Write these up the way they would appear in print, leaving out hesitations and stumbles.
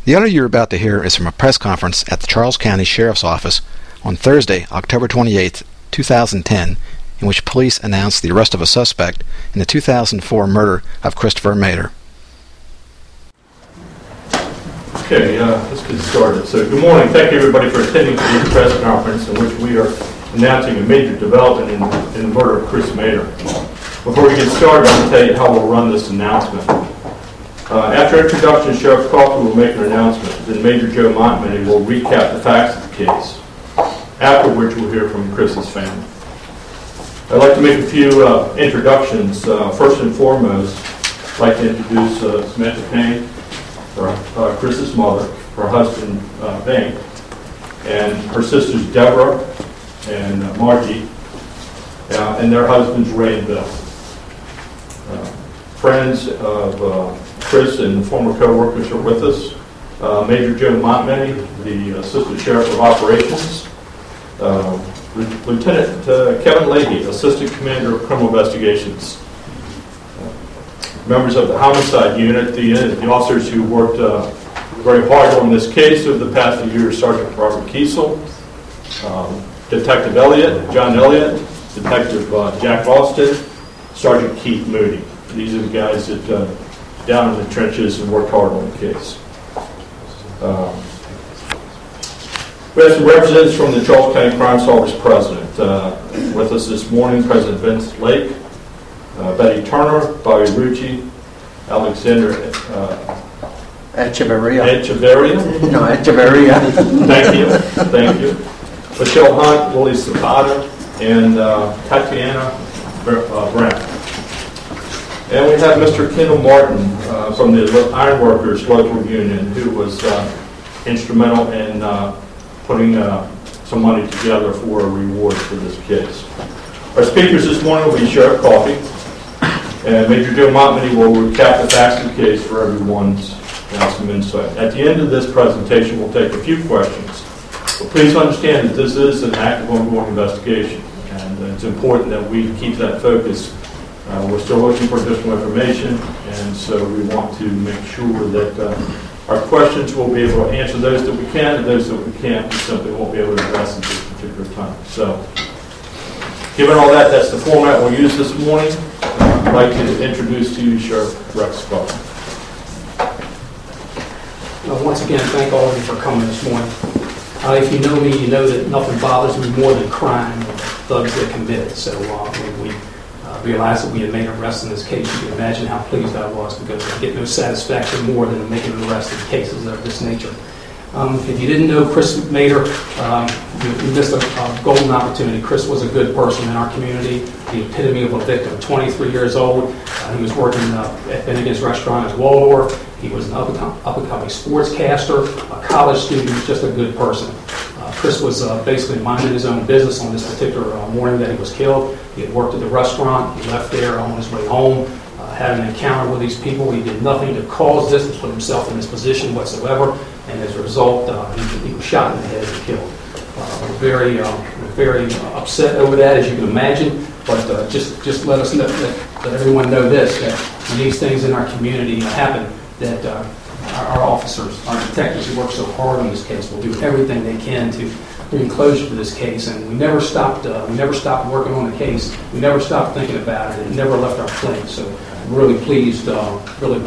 The audio you're about to hear is from a press conference at the Charles County Sheriff's Office on Thursday, October 28, 2010, in which police announced the arrest of a suspect in the 2004 murder of Christopher Mader. Okay, let's get started. So good morning. Thank you everybody for attending today's press conference in which we are announcing a major development in the murder of Chris Mader. Before we get started, I'll tell you how we'll run this announcement. After introduction, Sheriff Coffey will make an announcement. Then Major Joe Montminy will recap the facts of the case, after which we'll hear from Chris's family. I'd like to make a few introductions. First and foremost, I'd like to introduce Samantha Payne, Chris's mother, her husband, Bank, and her sisters, Deborah and Margie, and their husbands, Ray and Bill. Friends of Chris and the former co-workers are with us. Major Joe Montminy, the Assistant Sheriff of Operations. Lieutenant Kevin Leahy, Assistant Commander of Criminal Investigations. Members of the Homicide Unit, the officers who worked very hard on this case over the past few years, Sergeant Robert Kiesel, Detective John Elliott, Detective Jack Austin, Sergeant Keith Moody. These are the guys that down in the trenches and worked hard on the case. We have some representatives from the Charles County Crime Solvers President. With us this morning, President Vince Lake, Betty Turner, Bobby Rucci, Alexander Echeverria. Echeverria. Thank you. Michelle Hunt, Willie Zapata, and Tatiana Brown. And we have Mr. Kendall Martin from the Ironworkers Local Union, who was instrumental in putting some money together for a reward for this case. Our speakers this morning will be Sheriff Coffey, and Major Joe Montminy will recap the facts of the case for everyone's some insight. At the end of this presentation, we'll take a few questions. But please understand that this is an active, ongoing investigation, and it's important that we keep that focus. We're still looking for additional information, and so we want to make sure that our questions will be able to answer those that we can, and those that we can't, we simply won't be able to address at this particular time. So, given all that, that's the format we'll use this morning. I'd like to introduce to you Sheriff Rex Scott. Once again, thank all of you for coming this morning. If you know me, you know that nothing bothers me more than crime and thugs that commit it. So when we realized that we had made an arrest in this case, you can imagine how pleased I was, because I get no satisfaction more than making an arrest in cases of this nature. If you didn't know Chris Mader, you missed a golden opportunity. Chris was a good person in our community, the epitome of a victim. 23 years old, he was working at Bennigan's Restaurant as Waldorf. He was an up-and-coming sportscaster, a college student. He was just a good person. Chris was basically minding his own business on this particular morning that he was killed. He had worked at the restaurant. He left there on his way home, had an encounter with these people. He did nothing to cause this, to put himself in this position whatsoever, and as a result, he was shot in the head and killed. We're very upset over that, as you can imagine, but just let us know, let everyone know this, that when these things in our community happen, that our officers, our detectives who work so hard on this case will do everything they can to bring closure to this case, and we never stopped working on the case. We never stopped thinking about it, and never left our plate. So I'm really pleased to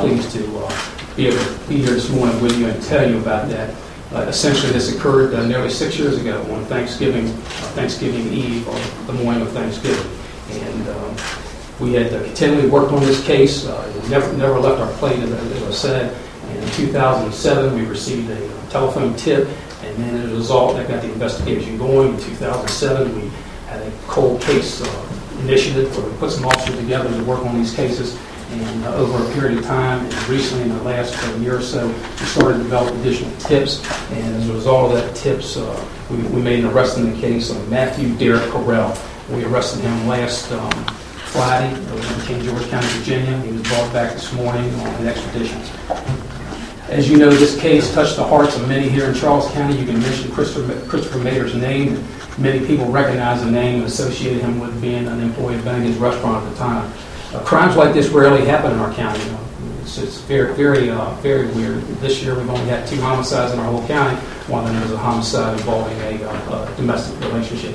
be able to be here this morning with you and tell you about that. Essentially, this occurred nearly 6 years ago on Thanksgiving Eve, or the morning of Thanksgiving, and we had continually worked on this case. Never left our plate, as I said. And in 2007, we received a telephone tip, and then as a result, that got the investigation going. In 2007, we had a cold case initiative where we put some officers together to work on these cases. And over a period of time, and recently in the last year or so, we started to develop additional tips. And as a result of that tips, we made an arrest in the case of Matthew Derek Correll. We arrested him last Friday in King George County, Virginia. He was brought back this morning on an extradition. As you know, this case touched the hearts of many here in Charles County. You can mention Christopher Mader's name. Many people recognize the name and associate him with being an employee of Bennigan's Restaurant at the time. Crimes like this rarely happen in our county. It's very, very, very weird. This year we've only had 2 homicides in our whole county. One of them is a homicide involving a domestic relationship.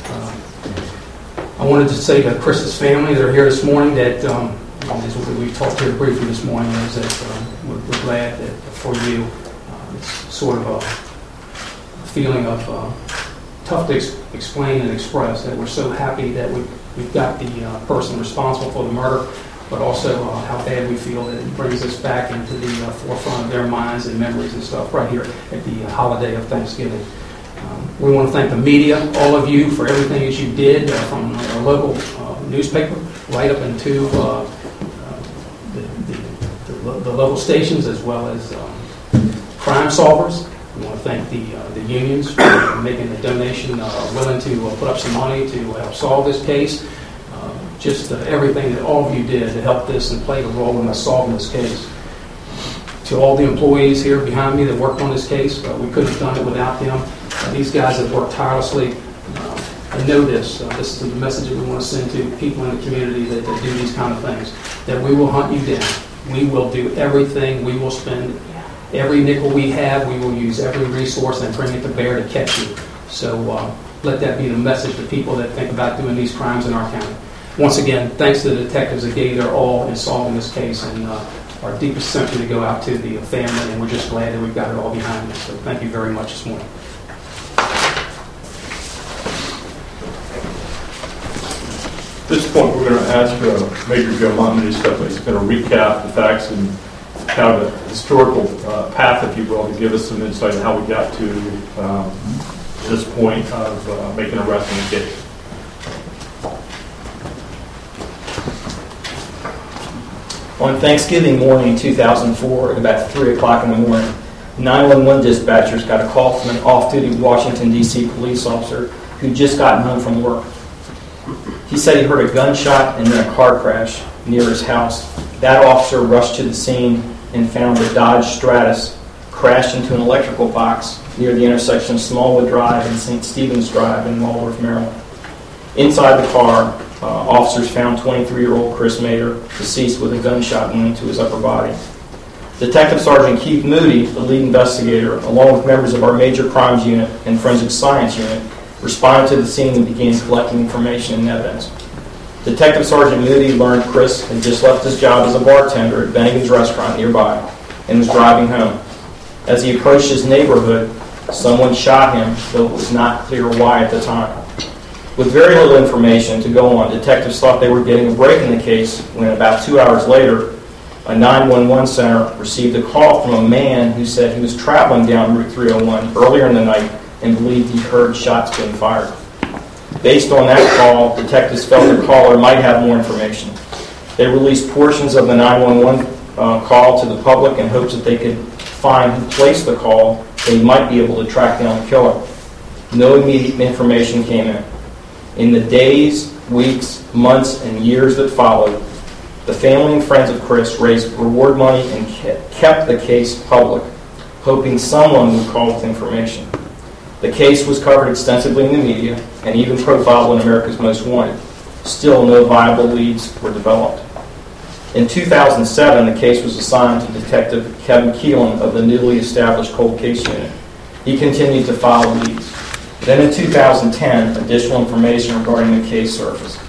I wanted to say to Chris's family that are here this morning that, as we talked here briefly this morning, is that we're glad that for you, it's sort of a feeling of tough to explain and express, that we're so happy that we've got the person responsible for the murder, but also how bad we feel that it brings us back into the forefront of their minds and memories and stuff right here at the holiday of Thanksgiving. We want to thank the media, all of you, for everything that you did, from our local newspaper right up into the local stations, as well as Crime Solvers. We want to thank the unions for making the donation, willing to put up some money to help solve this case. Just everything that all of you did to help this and played a role in us solving this case. To all the employees here behind me that worked on this case, we couldn't have done it without them. These guys have worked tirelessly. I know this. This is the message that we want to send to people in the community that do these kind of things, that we will hunt you down. We will do everything. We will spend every nickel we have. We will use every resource and bring it to bear to catch you. So let that be the message to people that think about doing these crimes in our county. Once again, thanks to the detectives that gave their all in solving this case, and our deepest sympathy to go out to the family, and we're just glad that we've got it all behind us. So thank you very much this morning. At this point, we're going to ask Major Joe Montman to step in. He's going to recap the facts and kind of a historical path, if you will, to give us some insight on how we got to this point of making an arrest in the case. On Thanksgiving morning 2004, at about 3 o'clock in the morning, 911 dispatchers got a call from an off-duty Washington, D.C. police officer who'd just gotten home from work. He said he heard a gunshot and then a car crash near his house. That officer rushed to the scene and found a Dodge Stratus crashed into an electrical box near the intersection of Smallwood Drive and St. Stephen's Drive in Waldorf, Maryland. Inside the car, officers found 23-year-old Chris Mader deceased with a gunshot wound to his upper body. Detective Sergeant Keith Moody, the lead investigator, along with members of our Major Crimes Unit and Forensic Science Unit, responded to the scene and began collecting information and evidence. Detective Sergeant Moody learned Chris had just left his job as a bartender at Bennigan's restaurant nearby and was driving home. As he approached his neighborhood, someone shot him, though it was not clear why at the time. With very little information to go on, detectives thought they were getting a break in the case when about 2 hours later, a 911 center received a call from a man who said he was traveling down Route 301 earlier in the night and believed he heard shots being fired. Based on that call, detectives felt the caller might have more information. They released portions of the 911 call to the public in hopes that they could find who placed the call. They might be able to track down the killer. No immediate information came in. In the days, weeks, months, and years that followed, the family and friends of Chris raised reward money and kept the case public, hoping someone would call with information. The case was covered extensively in the media and even profiled in America's Most Wanted. Still, no viable leads were developed. In 2007, the case was assigned to Detective Kevin Keelan of the newly established Cold Case Unit. He continued to file leads. Then in 2010, additional information regarding the case surfaced.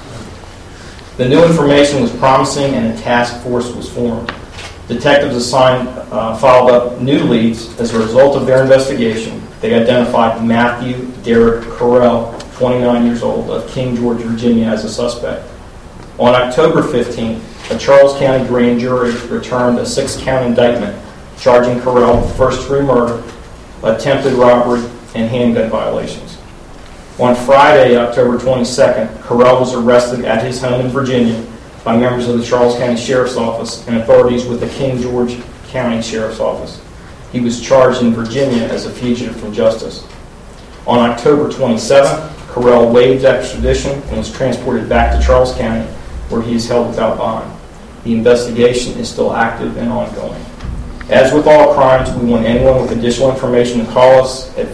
The new information was promising and a task force was formed. Detectives assigned followed up new leads. As a result of their investigation, they identified Matthew Derek Carell, 29 years old, of King George, Virginia, as a suspect. On October 15th, a Charles County grand jury returned a 6-count indictment charging Carell with first-degree murder, attempted robbery, and handgun violations. On Friday, October 22nd, Carell was arrested at his home in Virginia by members of the Charles County Sheriff's Office and authorities with the King George County Sheriff's Office. He was charged in Virginia as a fugitive from justice. On October 27th, Carell waived extradition and was transported back to Charles County, where he is held without bond. The investigation is still active and ongoing. As with all crimes, we want anyone with additional information to call us at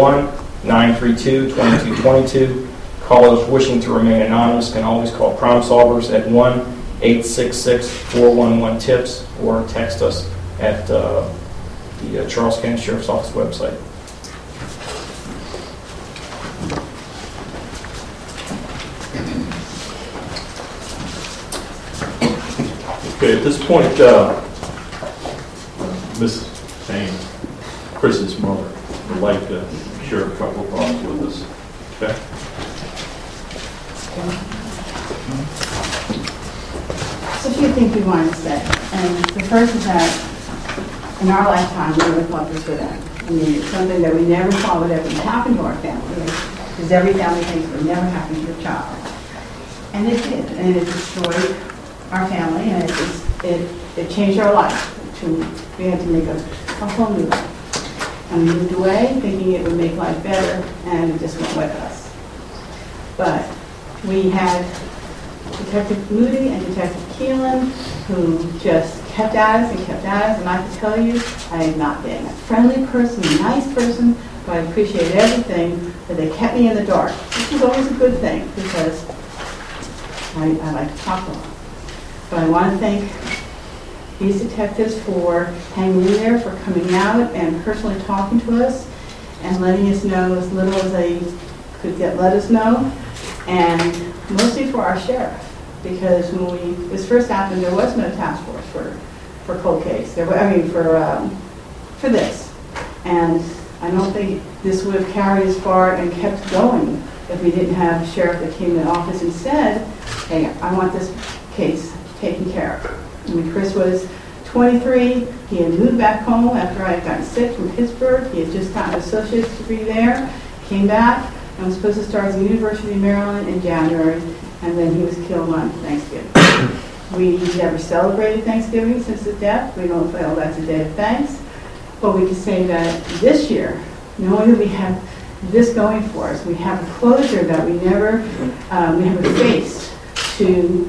301-932-2222. Callers wishing to remain anonymous can always call Crime Solvers at 1-866-411-TIPS or text us at the Charles County Sheriff's Office website. Okay, at this point, Ms. Payne, Chris's mother, would like to share a couple thoughts with us. Okay? So a few things we wanted to say. And the first is that in our lifetime, we never thought this would end. I mean, it's something that we never thought would ever happen to our family. Because every family thinks it would never happen to your child. And it did. And it destroyed our family, and it changed our life. We had to make a whole new life. And we moved away thinking it would make life better, and it just went with us. But we had Detective Moody and Detective Keelan, who just kept at us and kept at us, and I can tell you, I have not been a friendly person, a nice person, but I appreciate everything that they kept me in the dark. This was always a good thing, because I like to talk a lot. But I want to thank these detectives for hanging in there, for coming out and personally talking to us and letting us know as little as they could let us know, and mostly for our sheriff, because when this first happened, there was no task force for cold case. For this, and I don't think this would have carried as far and kept going if we didn't have a sheriff that came in office and said, "Hey, I want this case taken care of." When Chris was 23, he had moved back home after I had gotten sick from Pittsburgh. He had just gotten an associate's degree there, came back, and was supposed to start at the University of Maryland in January, and then he was killed on Thanksgiving. We never celebrated Thanksgiving since his death. We don't feel that's a day of thanks. But we can say that this year, knowing that we have this going for us, we have a closure that we never, we have a face to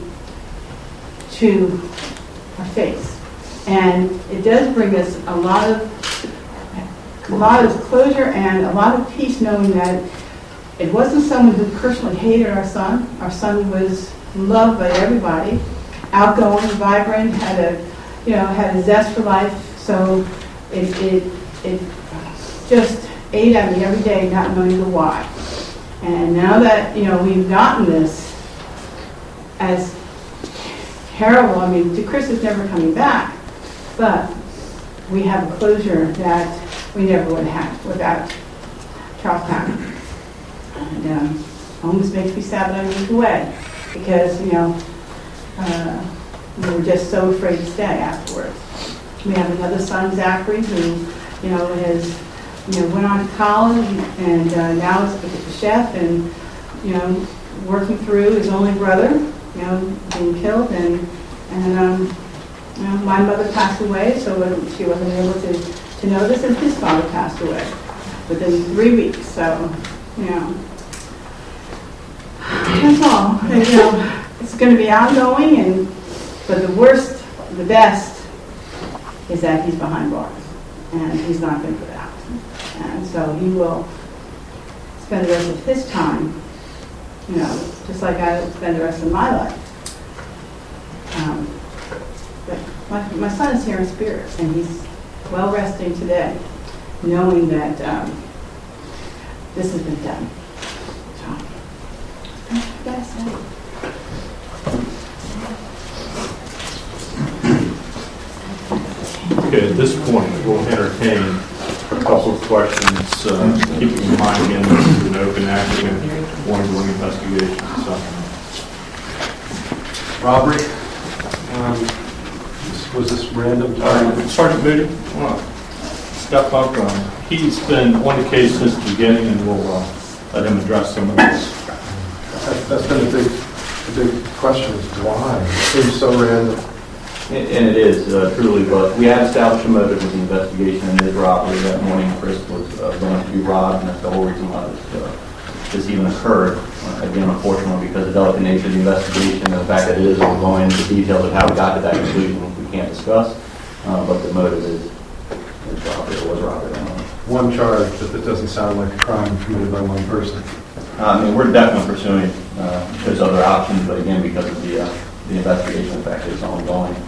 our face. And it does bring us a lot of closure and a lot of peace, knowing that it wasn't someone who personally hated our son. Our son was loved by everybody, outgoing, vibrant, had a zest for life. So it just ate at me every day, not knowing the why. And now that we've gotten this, as terrible, I mean, Chris is never coming back, but we have a closure that we never would have had without Charles County. And almost makes me sad that I moved away, because we were just so afraid to stay afterwards. We have another son, Zachary, who has went on to college and now is a chef, and working through his only brother being killed, and my mother passed away, so she wasn't able to know this, and his father passed away within 3 weeks. So that's all. And, it's going to be ongoing, but the best is that he's behind bars, and he's not going to get out, and so he will spend the rest of his time, just like I will spend the rest of my life. But my son is here in spirit, and he's well resting today, knowing that this has been done. So, that's it. Okay, at this point, we'll entertain a couple of questions, keeping in mind, again, this is an open action and ongoing investigation. So, robbery. Was this random? Sergeant Moody, step up. He's been on the case since the beginning, and we'll let him address some of this. That's been a big question. Why? It seems so random. And it is, truly, but we have established a motive with the investigation, and it is robbery. That morning, Chris was going to be robbed, and that's the whole reason why this even occurred. Again, unfortunately, because of the delicate nature of the investigation and the fact that it is ongoing, the details of how we got to that conclusion we can't discuss, but the motive is robbery. It was robbery. One charge, but that doesn't sound like a crime committed by one person. I mean, we're definitely pursuing those other options, but again, because of the investigation, the fact that it's ongoing,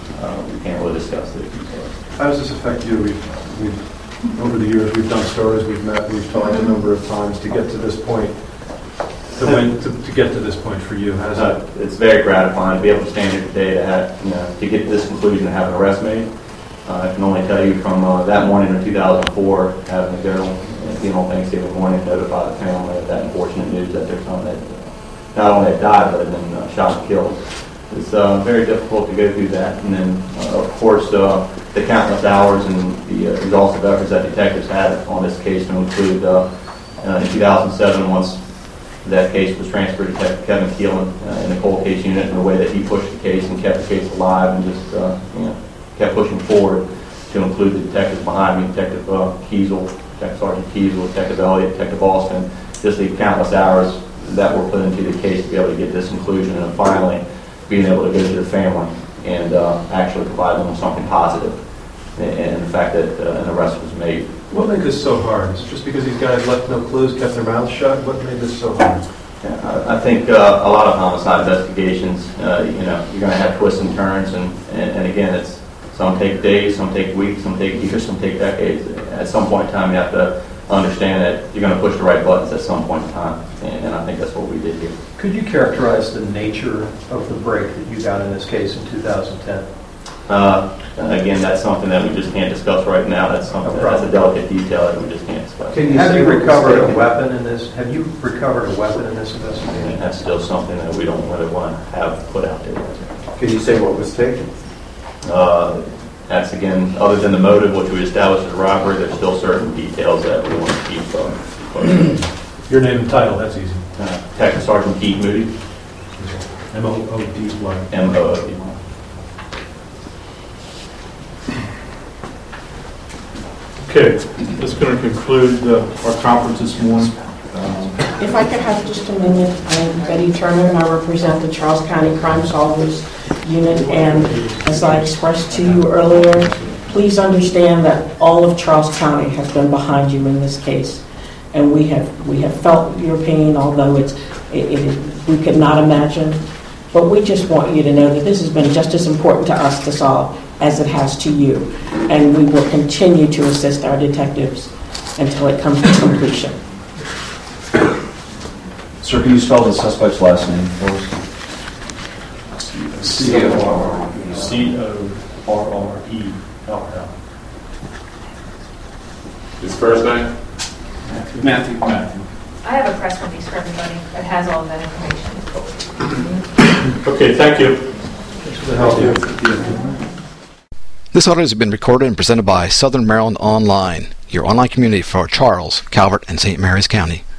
we can't really discuss the details. How does this affect you? Over the years, we've done stories, we've met, we've talked a number of times to get to this point. To get to this point for you, how does that? It's very gratifying to be able to stand here today to get to this conclusion and have an arrest made. I can only tell you from that morning in 2004, having to go on Thanksgiving morning, notify the family of that unfortunate news that their son had not only had died, but had been shot and killed. It's very difficult to go through that. And then, of course, the countless hours and the exhaustive efforts that detectives had on this case to include in 2007, once that case was transferred to Detective Kevin Keelan in the cold case unit, and the way that he pushed the case and kept the case alive and just kept pushing forward to include the detectives behind me, Detective Kiesel, Detective Sergeant Kiesel, Detective Elliott, Detective Austin, just the countless hours that were put into the case to be able to get this conclusion, and finally being able to go to the family and actually provide them with something positive, and the fact that an arrest was made. What made this so hard? Is it just because these guys left no clues, kept their mouths shut? What made this so hard? Yeah, I think a lot of homicide investigations, you're going to have twists and turns, and again, it's some take days, some take weeks, some take years, some take decades. At some point in time, you have to understand that you're going to push the right buttons at some point in time, and I think that's what we did here. Could you characterize the nature of the break that you got in this case in 2010? Again, that's something that we just can't discuss right now. That's something that's a delicate detail that we just can't discuss. Have you recovered a weapon in this? Have you recovered a weapon in this investigation? And that's still something that we don't really want to have put out there. Can you say what was taken? That's, again, other than the motive, which we established as a robbery, there's still certain details that we want to keep from. Your name and title, that's easy. Detective Sergeant Keith Moody. M-O-O-D-Y. M-O-O-D. Okay, that's going to conclude our conference this morning. If I could have just a minute, I'm Betty Turner, and I represent the Charles County Crime Solvers Unit. And as I expressed to you earlier, please understand that all of Charles County has been behind you in this case, and we have felt your pain, although we could not imagine. But we just want you to know that this has been just as important to us to solve as it has to you, and we will continue to assist our detectives until it comes to completion. Sir, can you spell the suspect's last name for us? C-O-R-R-E-L-L. His first name? Matthew. I have a press release for everybody that has all of that information. Okay, thank you. Thanks for the help. This audio has been recorded and presented by Southern Maryland Online, your online community for Charles, Calvert, and St. Mary's County.